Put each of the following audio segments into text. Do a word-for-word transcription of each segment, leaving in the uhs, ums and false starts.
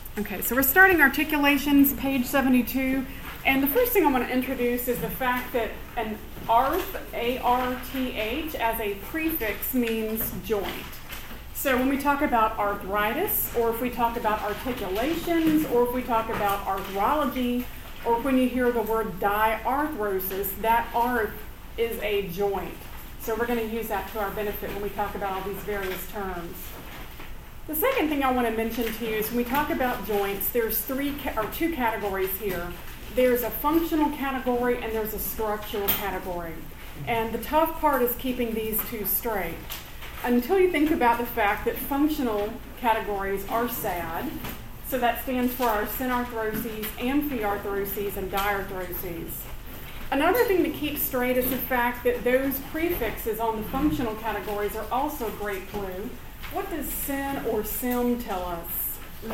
Okay, so we're starting articulations, page seventy-two, and the first thing I want to introduce is the fact that an arth, A R T H, as a prefix means joint. So when we talk about arthritis, or if we talk about articulations, or if we talk about arthrology, or when you hear the word diarthrosis, that arth is a joint. So we're going to use that to our benefit when we talk about all these various terms. The second thing I want to mention to you is when we talk about joints, there's three ca- or two categories here. There's a functional category and there's a structural category. And the tough part is keeping these two straight. Until you think about the fact that functional categories are S A D, so that stands for our synarthroses, amphiarthroses, and diarthroses. Another thing to keep straight is the fact that those prefixes on the functional categories are also a great clue. What does syn or sim tell us?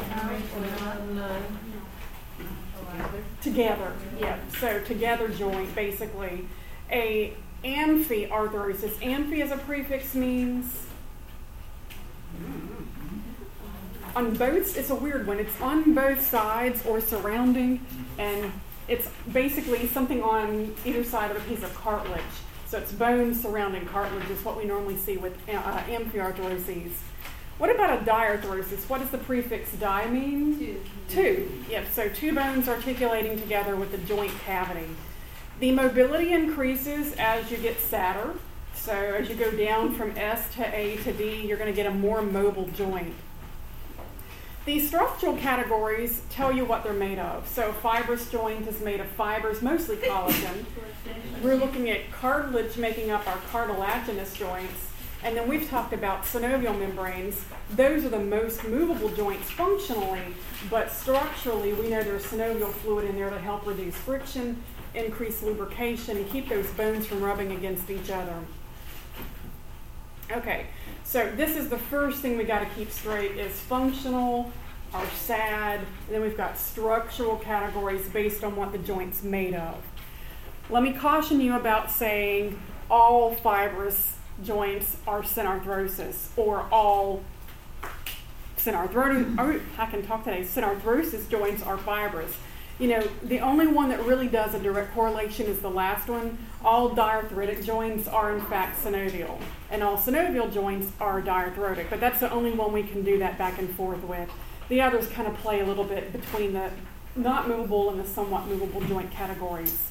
Together. Yeah. So together joint, basically. A amphiarthrosis. Amphi as a prefix means on both. It's a weird one. It's on both sides or surrounding, and it's basically something on either side of a piece of cartilage. So it's bone surrounding cartilage is what we normally see with uh, amphiarthroses. What about a diarthrosis? What does the prefix di mean? Two. Two. Yep, so two bones articulating together with the joint cavity. The mobility increases as you get sadder. So as you go down from S to A to D, you're going to get a more mobile joint. These structural categories tell you what they're made of. So fibrous joint is made of fibers, mostly collagen. We're looking at cartilage making up our cartilaginous joints. And then we've talked about synovial membranes. Those are the most movable joints functionally, but structurally we know there's synovial fluid in there to help reduce friction, increase lubrication, and keep those bones from rubbing against each other. Okay, so this is the first thing we got to keep straight is functional, our S A D, and then we've got structural categories based on what the joint's made of. Let me caution you about saying all fibrous joints are synarthrosis or all synarthrosis, oh, I can talk today, synarthrosis joints are fibrous. You know, the only one that really does a direct correlation is the last one. All diarthritic joints are in fact synovial, and all synovial joints are diarthrotic, but that's the only one we can do that back and forth with. The others kind of play a little bit between the not movable and the somewhat movable joint categories.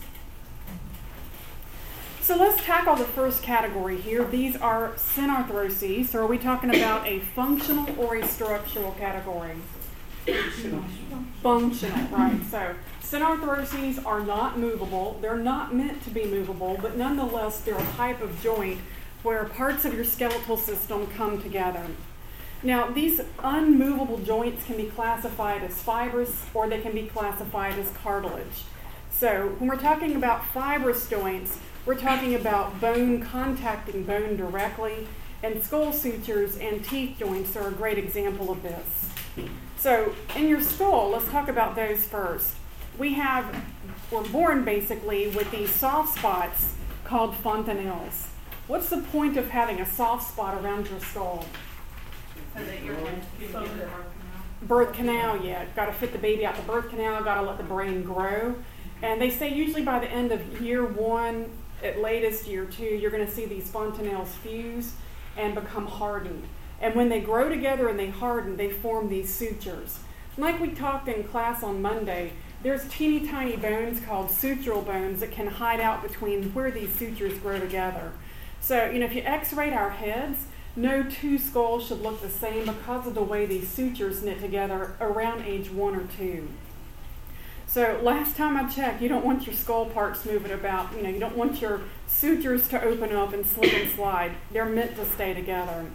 So let's tackle the first category here. These are synarthroses. So are we talking about a functional or a structural category? Functional. Functional, right. So synarthroses are not movable. They're not meant to be movable, but nonetheless they're a type of joint where parts of your skeletal system come together. Now, these unmovable joints can be classified as fibrous or they can be classified as cartilage. So when we're talking about fibrous joints, we're talking about bone contacting bone directly, and skull sutures and teeth joints are a great example of this. So in your skull, let's talk about those first. We have, we're born basically with these soft spots called fontanelles. What's the point of having a soft spot around your skull? So that you're going to get the Birth canal, yeah. Got to fit the baby out the birth canal, got to let the brain grow. And they say usually by the end of year one, at latest year two, you're going to see these fontanelles fuse and become hardened. And when they grow together and they harden, they form these sutures. Like we talked in class on Monday, there's teeny tiny bones called sutural bones that can hide out between where these sutures grow together. So, you know, if you x-rayed our heads, no two skulls should look the same because of the way these sutures knit together around age one or two. So last time I checked, you don't want your skull parts moving about. You know, you don't want your sutures to open up and slip and slide. They're meant to stay together.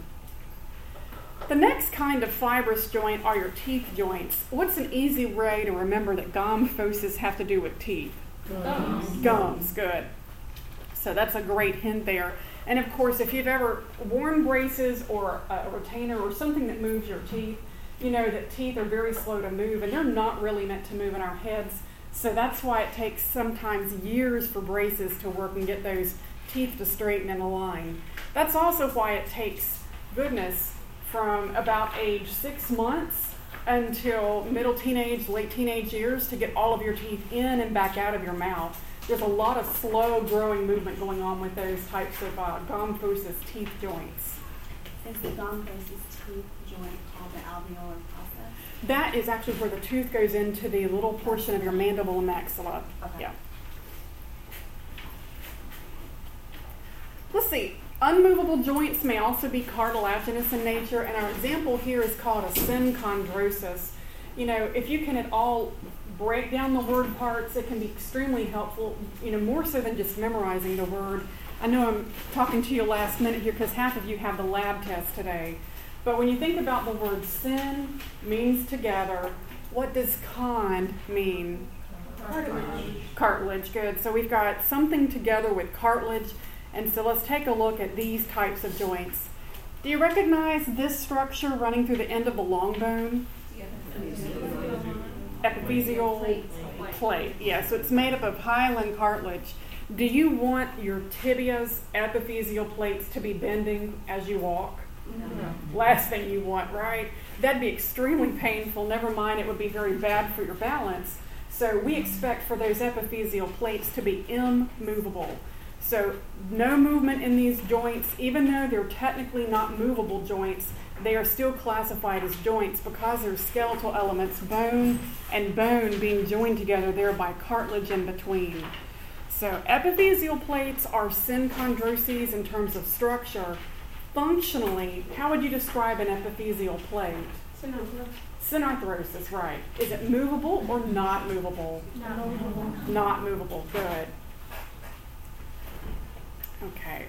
The next kind of fibrous joint are your teeth joints. What's an easy way to remember that gomphoses have to do with teeth? Gums. Gums, good. So that's a great hint there. And of course, if you've ever worn braces or a retainer or something that moves your teeth, you know that teeth are very slow to move, and they're not really meant to move in our heads. So that's why it takes sometimes years for braces to work and get those teeth to straighten and align. That's also why it takes, goodness, from about age six months until middle teenage, late teenage years to get all of your teeth in and back out of your mouth. There's a lot of slow growing movement going on with those types of uh, Gomphosis teeth joints. Is the Gomphosis teeth joint called the alveolar process? That is actually where the tooth goes into the little portion of your mandible and maxilla. Okay. Yeah. Let's see. Unmovable joints may also be cartilaginous in nature, and our example here is called a synchondrosis. You know, if you can at all break down the word parts, it can be extremely helpful, you know, more so than just memorizing the word. I know I'm talking to you last minute here because half of you have the lab test today. But when you think about the word syn means together, what does con mean? Cartilage. Cartilage, good. So we've got something together with cartilage. And so let's take a look at these types of joints. Do you recognize this structure running through the end of the long bone? Epiphyseal plate. Yeah, so it's made up of hyaline cartilage. Do you want your tibia's epiphyseal plates to be bending as you walk? No. Last thing you want, right? That'd be extremely painful. Never mind, it would be very bad for your balance. So we expect for those epiphyseal plates to be immovable. So no movement in these joints, even though they're technically not movable joints, they are still classified as joints because they're skeletal elements, bone and bone being joined together there by cartilage in between. So epiphyseal plates are synchondroses in terms of structure. Functionally, how would you describe an epiphyseal plate? Synarthrosis, right. Is it movable or not movable? Not movable. Not movable, good. Okay.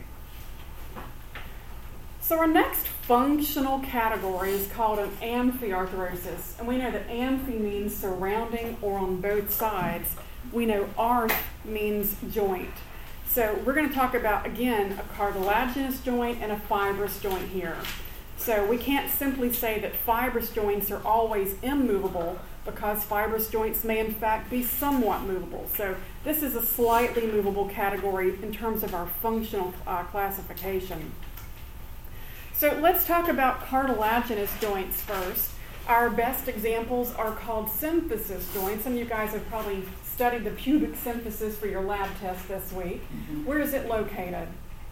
So our next functional category is called an amphiarthrosis. And we know that amphi means surrounding or on both sides. We know arth means joint. So we're going to talk about, again, a cartilaginous joint and a fibrous joint here. So we can't simply say that fibrous joints are always immovable because fibrous joints may in fact be somewhat movable. So this is a slightly movable category in terms of our functional uh, classification. So let's talk about cartilaginous joints first. Our best examples are called symphysis joints. Some of you guys have probably studied the pubic symphysis for your lab test this week. Where is it located?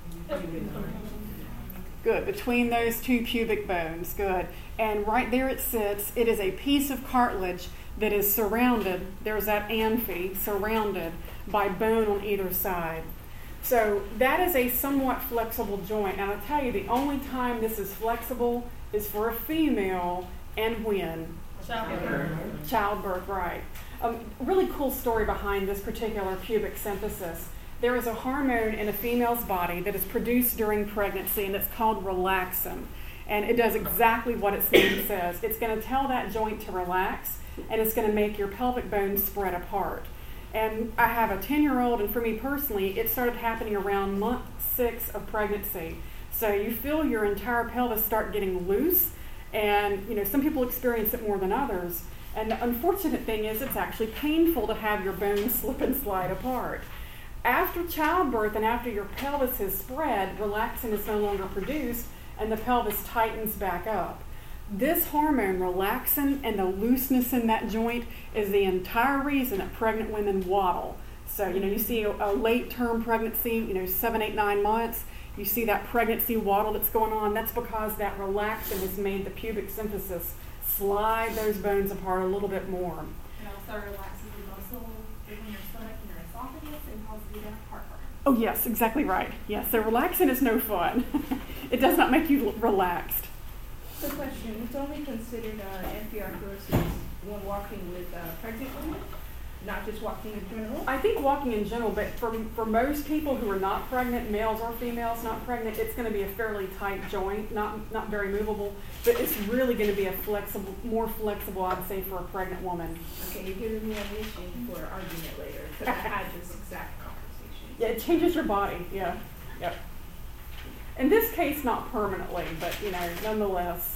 Good, between those two pubic bones, good. And right there it sits. It is a piece of cartilage that is surrounded, there's that amphi, surrounded by bone on either side. So that is a somewhat flexible joint. And I'll tell you, the only time this is flexible is for a female and when? Childbirth. Childbirth, right. Um, really cool story behind this particular pubic symphysis. There is a hormone in a female's body that is produced during pregnancy, and it's called relaxin. And it does exactly what its name says. It's going to tell that joint to relax, and it's going to make your pelvic bones spread apart. And I have a ten-year-old, and for me personally, it started happening around month six of pregnancy. So you feel your entire pelvis start getting loose, and you know some people experience it more than others. And the unfortunate thing is it's actually painful to have your bones slip and slide apart. After childbirth and after your pelvis has spread, relaxin is no longer produced and the pelvis tightens back up. This hormone, relaxin, and the looseness in that joint is the entire reason that pregnant women waddle. So, you know, you see a, a late-term pregnancy, you know, seven, eight, nine months, you see that pregnancy waddle that's going on. That's because that relaxin has made the pubic symphysis slide those bones apart a little bit more. It also relaxes the muscle between your stomach and your esophagus and causes you to have heartburn. Oh, yes, exactly right. Yes, so relaxin is no fun. It does not make you relaxed. So question, it's only considered uh, amphiarthrosis when walking with uh, pregnant women, not just walking in general? I think walking in general, but for, for most people who are not pregnant, males or females not pregnant, it's going to be a fairly tight joint, not not very movable, but it's really going to be a flexible, more flexible, I'd say, for a pregnant woman. Okay, you're giving me a mission for argument later, because I had this exact conversation. Yeah, it changes your body, yeah. Yep. In this case, not permanently, but, you know, nonetheless.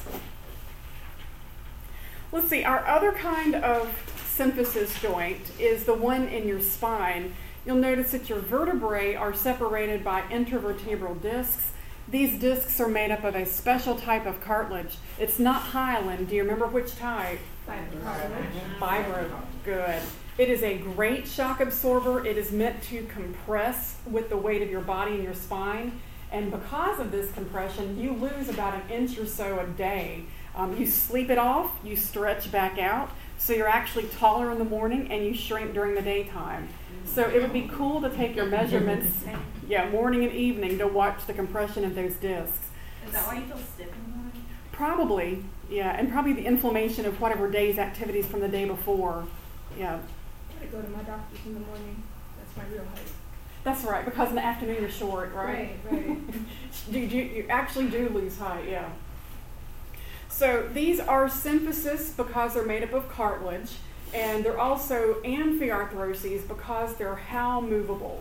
Let's see, our other kind of symphysis joint is the one in your spine. You'll notice that your vertebrae are separated by intervertebral discs. These discs are made up of a special type of cartilage. It's not hyaline. Do you remember which type? Fibro, good. It is a great shock absorber. It is meant to compress with the weight of your body and your spine. And because of this compression, you lose about an inch or so a day. Um, you sleep it off, you stretch back out, so you're actually taller in the morning and you shrink during the daytime. So it would be cool to take your measurements, yeah, morning and evening to watch the compression of those discs. Is that why you feel stiff in the morning? Probably, yeah, and probably the inflammation of whatever day's activities from the day before. Yeah. I go to my doctor's in the morning. That's my real height. That's right, because in the afternoon you're short, right? Right, right. you, you, you actually do lose height, yeah. So these are symphysis because they're made up of cartilage, and they're also amphiarthroses because they're how movable?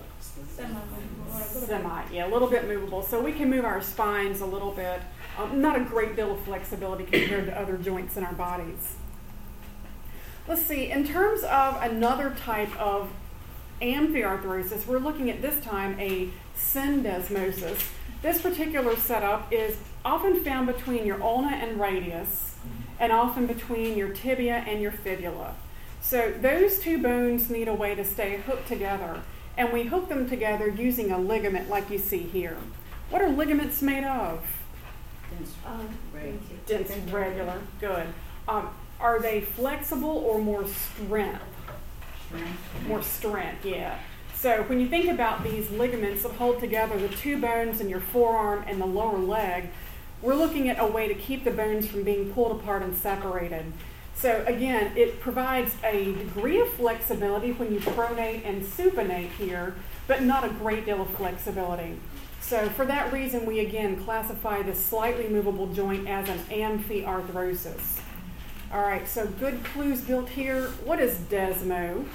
Semi, yeah, a little bit movable. So we can move our spines a little bit. Um, not a great deal of flexibility compared to other joints in our bodies. Let's see, in terms of another type of amphiarthrosis, we're looking at this time a syndesmosis. This particular setup is often found between your ulna and radius, and often between your tibia and your fibula. So those two bones need a way to stay hooked together, and we hook them together using a ligament like you see here. What are ligaments made of? Dense, Um, right. Dense, regular, good. Um, are they flexible or more strength? Strength. More strength, yeah. So when you think about these ligaments that hold together the two bones in your forearm and the lower leg, we're looking at a way to keep the bones from being pulled apart and separated. So again, it provides a degree of flexibility when you pronate and supinate here, but not a great deal of flexibility. So for that reason, we again classify this slightly movable joint as an amphiarthrosis. All right, so good clues built here. What is desmo?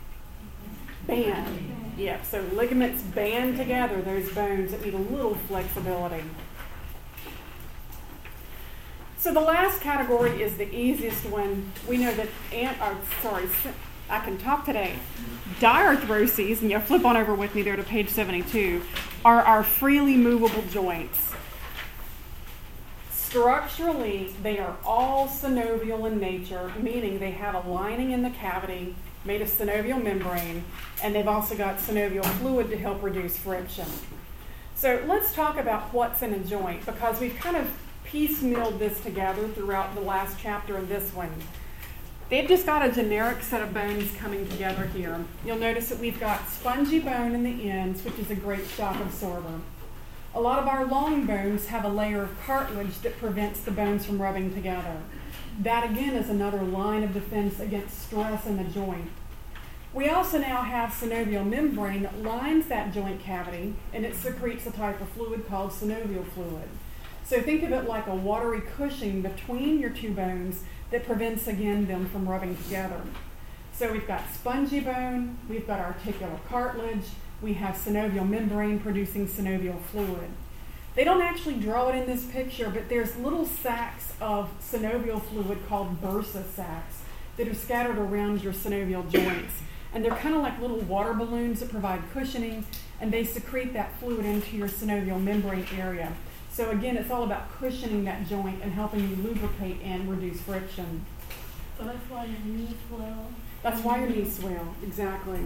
Band. Yeah, so ligaments band together those bones that need a little flexibility. So the last category is the easiest one. We know that, ant, or, sorry, I can talk today. Diarthroses, and you'll flip on over with me there to page seventy-two, are our freely movable joints. Structurally, they are all synovial in nature, meaning they have a lining in the cavity made of synovial membrane, and they've also got synovial fluid to help reduce friction. So let's talk about what's in a joint, because we've kind of piecemealed this together throughout the last chapter and this one. They've just got a generic set of bones coming together here. You'll notice that we've got spongy bone in the ends, which is a great shock absorber. A lot of our long bones have a layer of cartilage that prevents the bones from rubbing together. That again is another line of defense against stress in the joint. We also now have synovial membrane that lines that joint cavity, and it secretes a type of fluid called synovial fluid. So think of it like a watery cushion between your two bones that prevents, again, them from rubbing together. So we've got spongy bone, we've got articular cartilage, we have synovial membrane producing synovial fluid. They don't actually draw it in this picture, but there's little sacs of synovial fluid called bursa sacs that are scattered around your synovial joints. And they're kind of like little water balloons that provide cushioning, and they secrete that fluid into your synovial membrane area. So again, it's all about cushioning that joint and helping you lubricate and reduce friction. So that's why your knees swell. That's why your knees swell, exactly.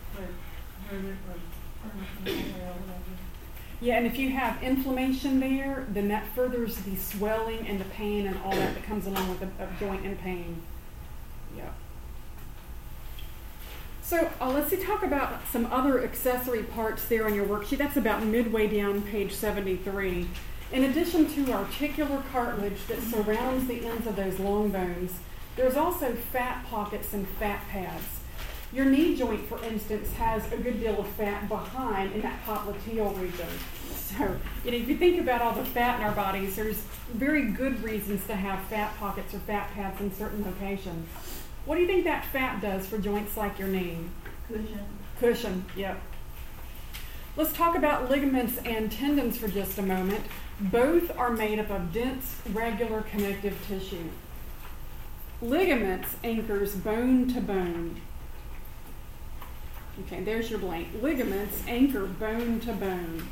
Yeah, and if you have inflammation there, then that furthers the swelling and the pain and all that that comes along with a, a joint and pain. Yeah. So uh, let's see, talk about some other accessory parts there on your worksheet. That's about midway down page seventy-three. In addition to articular cartilage that surrounds the ends of those long bones, there's also fat pockets and fat pads. Your knee joint, for instance, has a good deal of fat behind in that popliteal region. So, you know, if you think about all the fat in our bodies, there's very good reasons to have fat pockets or fat pads in certain locations. What do you think that fat does for joints like your knee? Cushion. Cushion, yep. Let's talk about ligaments and tendons for just a moment. Both are made up of dense, regular connective tissue. Ligaments anchors bone to bone. Okay, there's your blank. Ligaments anchor bone to bone.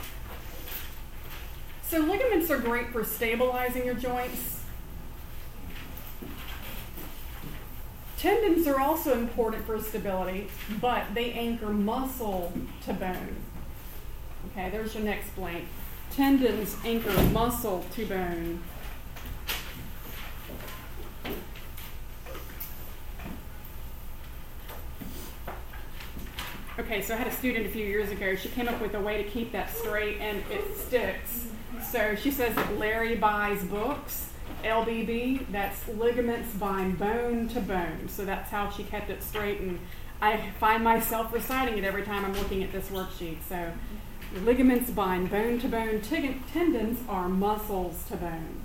So ligaments are great for stabilizing your joints. Tendons are also important for stability, but they anchor muscle to bone. Okay, there's your next blank. Tendons anchor muscle to bone. Okay, so I had a student a few years ago. She came up with a way to keep that straight, and it sticks. So she says that Larry buys books. L B B, that's ligaments bind bone to bone. So that's how she kept it straight, and I find myself reciting it every time I'm looking at this worksheet. So ligaments bind bone to bone. T- tendons are muscles to bone.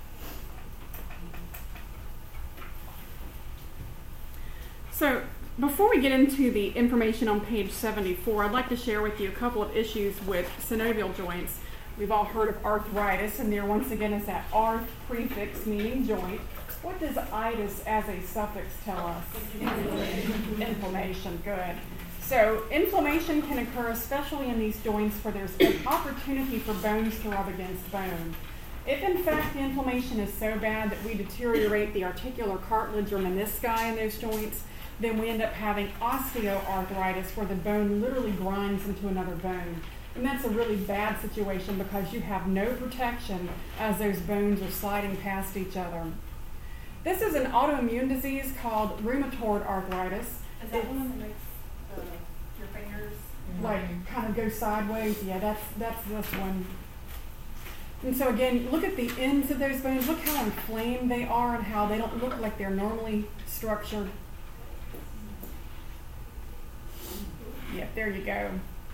So before we get into the information on page seventy-four, I'd like to share with you a couple of issues with synovial joints. We've all heard of arthritis, and there once again is that arth prefix meaning joint. What does itis as a suffix tell us? Inflammation. Inflammation, good. So inflammation can occur especially in these joints where there's an opportunity for bones to rub against bone. If in fact the inflammation is so bad that we deteriorate the articular cartilage or menisci in those joints, then we end up having osteoarthritis where the bone literally grinds into another bone. And that's a really bad situation because you have no protection as those bones are sliding past each other. This is an autoimmune disease called rheumatoid arthritis. Is that one that makes uh, your fingers? Like kind of go sideways? Yeah, that's that's this one. And so again, look at the ends of those bones. Look how inflamed they are and how they don't look like they're normally structured. Yeah, there you go.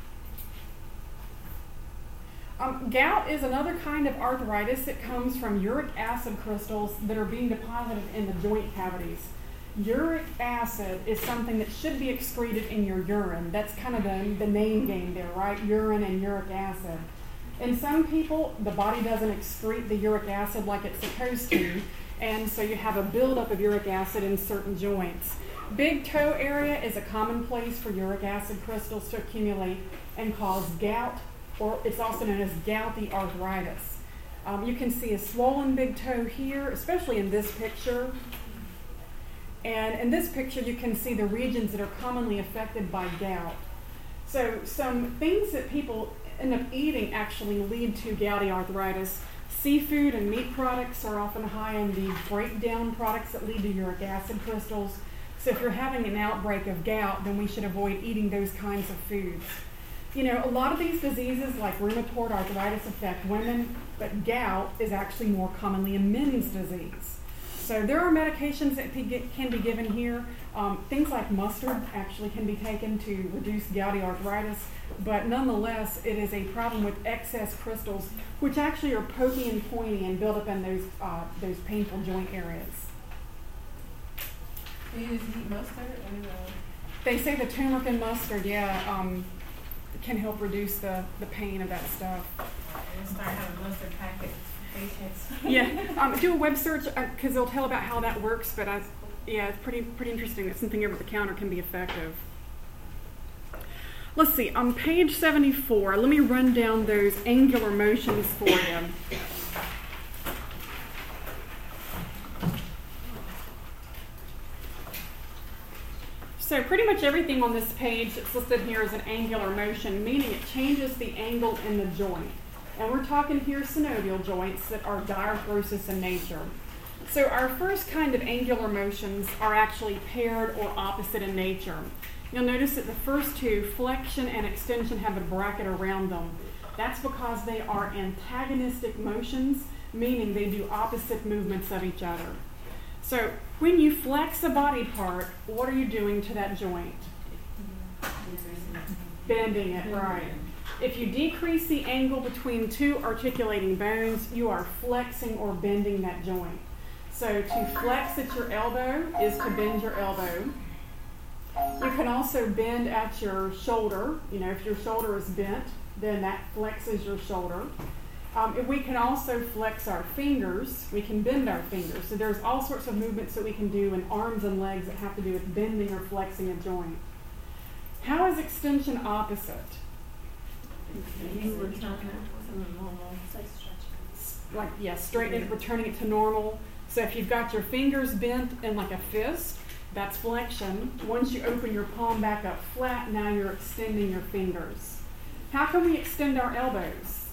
Um, gout is another kind of arthritis that comes from uric acid crystals that are being deposited in the joint cavities. Uric acid is something that should be excreted in your urine. That's kind of the, the name game there, right? Urine and uric acid. In some people, the body doesn't excrete the uric acid like it's supposed to, and so you have a buildup of uric acid in certain joints. Big toe area is a common place for uric acid crystals to accumulate and cause gout, or it's also known as gouty arthritis. Um, you can see a swollen big toe here, especially in this picture. And in this picture, you can see the regions that are commonly affected by gout. So some things that people end up eating actually lead to gouty arthritis. Seafood and meat products are often high in the breakdown products that lead to uric acid crystals. So if you're having an outbreak of gout, then we should avoid eating those kinds of foods. You know, a lot of these diseases like rheumatoid arthritis affect women, but gout is actually more commonly a men's disease. So there are medications that can be given here. Um, things like mustard actually can be taken to reduce gouty arthritis, but nonetheless, it is a problem with excess crystals, which actually are pokey and pointy and build up in those uh, those painful joint areas. Do you use heat mustard or uh, They say the turmeric and mustard, yeah, um, can help reduce the, the pain of that stuff. we'll start having mustard packets for patients? Yeah, um, do a web search because uh, they'll tell about how that works. But I, yeah, it's pretty pretty interesting that something over the counter can be effective. Let's see, on page seventy-four, let me run down those angular motions for you. So pretty much everything on this page that's listed here is an angular motion, meaning it changes the angle in the joint. And we're talking here synovial joints that are diarthrosis in nature. So our first kind of angular motions are actually paired or opposite in nature. You'll notice that the first two, flexion and extension, have a bracket around them. That's because they are antagonistic motions, meaning they do opposite movements of each other. So when you flex a body part, what are you doing to that joint? Bending it, right. If you decrease the angle between two articulating bones, you are flexing or bending that joint. So to flex at your elbow is to bend your elbow. You can also bend at your shoulder. You know, if your shoulder is bent, then that flexes your shoulder. Um, if we can also flex our fingers, we can bend our fingers. So there's all sorts of movements that we can do in arms and legs that have to do with bending or flexing a joint. How is extension opposite? Like, yeah, straightening it, returning it to normal. So if you've got your fingers bent in like a fist, That's flexion. Once you open your palm back up flat, now you're extending your fingers. How can we extend our elbows?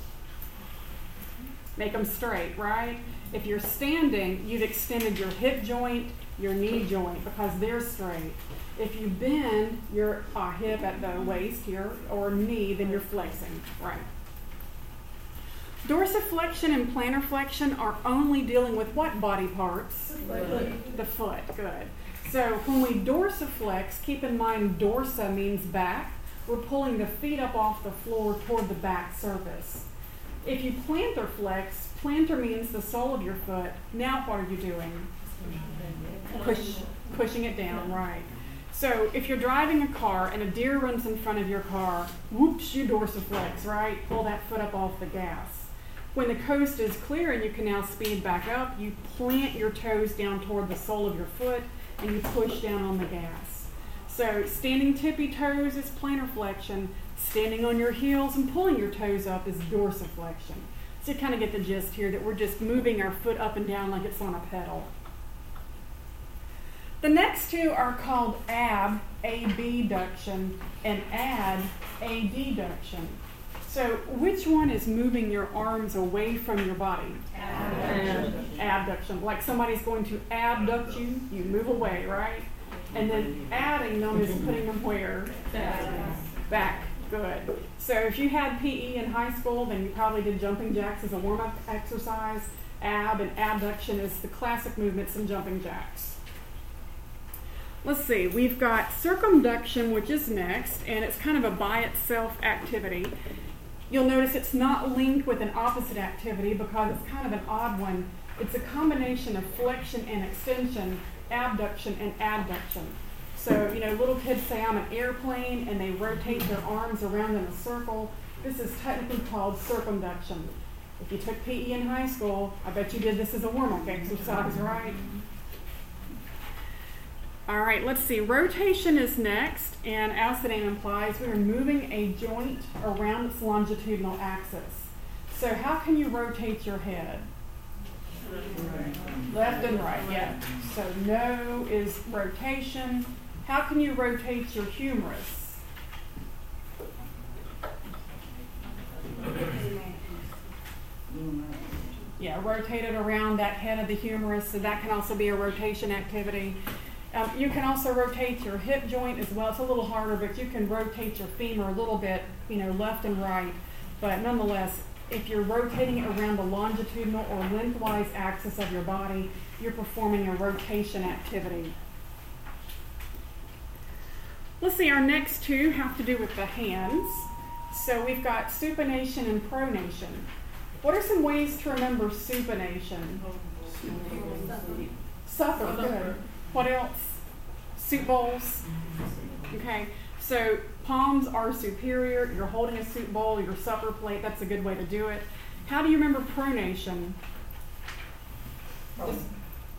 Make them straight, right? If you're standing, you've extended your hip joint, your knee joint, because they're straight. If you bend your uh, hip at the waist here, or knee, then you're flexing, right? Dorsiflexion and plantar flexion are only dealing with what body parts? Foot. The foot, good. So when we dorsiflex, keep in mind dorsa means back. We're pulling the feet up off the floor toward the back surface. If you plantar flex, plantar means the sole of your foot. Now what are you doing? Push, pushing it down, right. So if you're driving a car and a deer runs in front of your car, whoops, you dorsiflex, right? Pull that foot up off the gas. When the coast is clear and you can now speed back up, you plant your toes down toward the sole of your foot and you push down on the gas. So standing tippy toes is plantar flexion. Standing on your heels and pulling your toes up is dorsiflexion. So you kind of get the gist here that we're just moving our foot up and down like it's on a pedal. The next two are called ab, abduction, and ad, adduction. So which one is moving your arms away from your body? Abduction. Abduction. Like somebody's going to abduct you, you move away, right? And then adding them is putting them where? Back. Back. Good. So if you had P E in high school, then you probably did jumping jacks as a warm-up exercise. Ab and abduction is the classic movements in jumping jacks. Let's see, we've got circumduction, which is next, and it's kind of a by itself activity. You'll notice it's not linked with an opposite activity because it's kind of an odd one. It's a combination of flexion and extension, abduction and adduction. So, you know, little kids say, I'm an airplane, and they rotate their arms around in a circle. This is technically called circumduction. If you took P E in high school, I bet you did this as a warm-up exercise, right? All right, let's see. Rotation is next, and as the name implies, we are moving a joint around its longitudinal axis. So how can you rotate your head? Left and right, yeah. So no is rotation. How can you rotate your humerus? Yeah, rotate it around that head of the humerus, so that can also be a rotation activity. Um, you can also rotate your hip joint as well. It's a little harder, but you can rotate your femur a little bit, you know, left and right. But nonetheless, if you're rotating it around the longitudinal or lengthwise axis of your body, you're performing a rotation activity. Let's see, our next two have to do with the hands. So we've got supination and pronation. What are some ways to remember supination? Supper, good. What else? Soup bowls. Okay, so palms are superior. You're holding a soup bowl, your supper plate. That's a good way to do it. How do you remember pronation? Just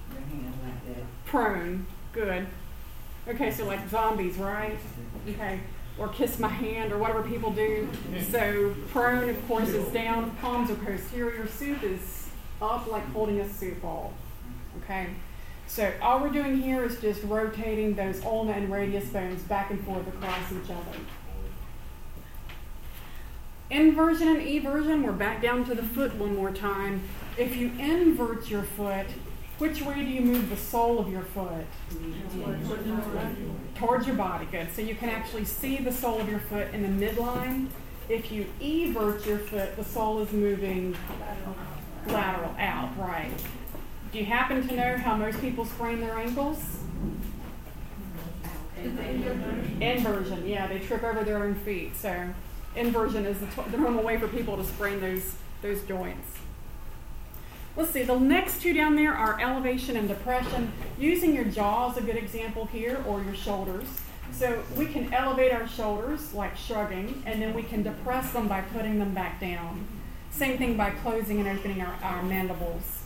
prone. Good. Okay, so like zombies, right? Okay, or kiss my hand or whatever people do. So prone, of course, is down. Palms are posterior. Soup is up, like holding a soup bowl. Okay. So all we're doing here is just rotating those ulna and radius bones back and forth across each other. Inversion and eversion, we're back down to the foot one more time. If you invert your foot, which way do you move the sole of your foot? Towards your body, good. So you can actually see the sole of your foot in the midline. If you evert your foot, the sole is moving lateral out, right. Do you happen to know how most people sprain their ankles? Inversion, yeah, they trip over their own feet. So inversion is the, t- the normal way for people to sprain those, those joints. Let's see, the next two down there are elevation and depression. Using your jaw is a good example here, or your shoulders. So we can elevate our shoulders, like shrugging, and then we can depress them by putting them back down. Same thing by closing and opening our, our mandibles.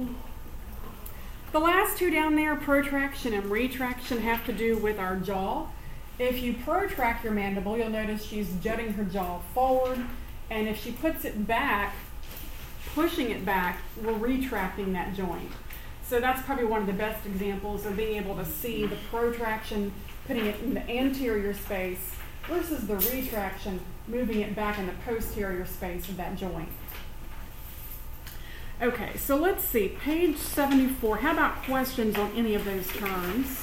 The last two down there, protraction and retraction, have to do with our jaw. If you protract your mandible, you'll notice she's jutting her jaw forward, and if she puts it back, pushing it back, we're retracting that joint. So that's probably one of the best examples of being able to see the protraction, putting it in the anterior space versus the retraction, moving it back in the posterior space of that joint. Okay, so let's see, page seventy-four. How about questions on any of those terms?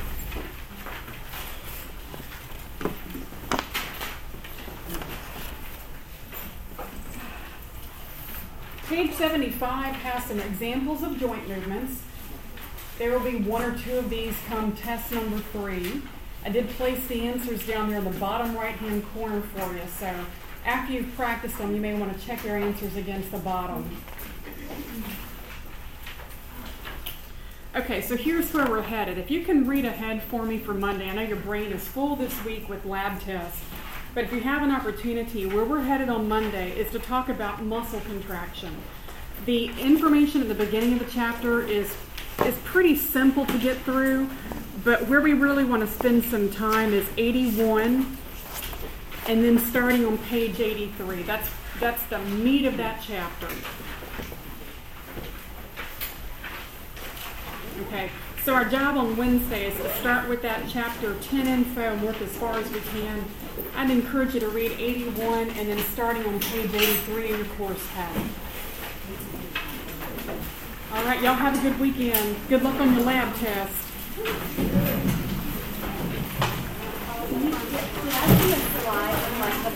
Page seventy-five has some examples of joint movements. There will be one or two of these come test number three. I did place the answers down there in the bottom right-hand corner for you, so after you've practiced them, you may want to check your answers against the bottom. Okay, so here's where we're headed. If you can read ahead for me for Monday, I know your brain is full this week with lab tests, but if you have an opportunity, where we're headed on Monday is to talk about muscle contraction. The information at the beginning of the chapter is, is pretty simple to get through, but where we really want to spend some time is eighty-one, and then starting on page eighty-three. That's, that's the meat of that chapter. Okay, so our job on Wednesday is to start with that chapter ten info and work as far as we can. I'd encourage you to read eighty-one and then starting on page eighty-three in your course pad. All right, y'all have a good weekend. Good luck on your lab test. Can I see a slide?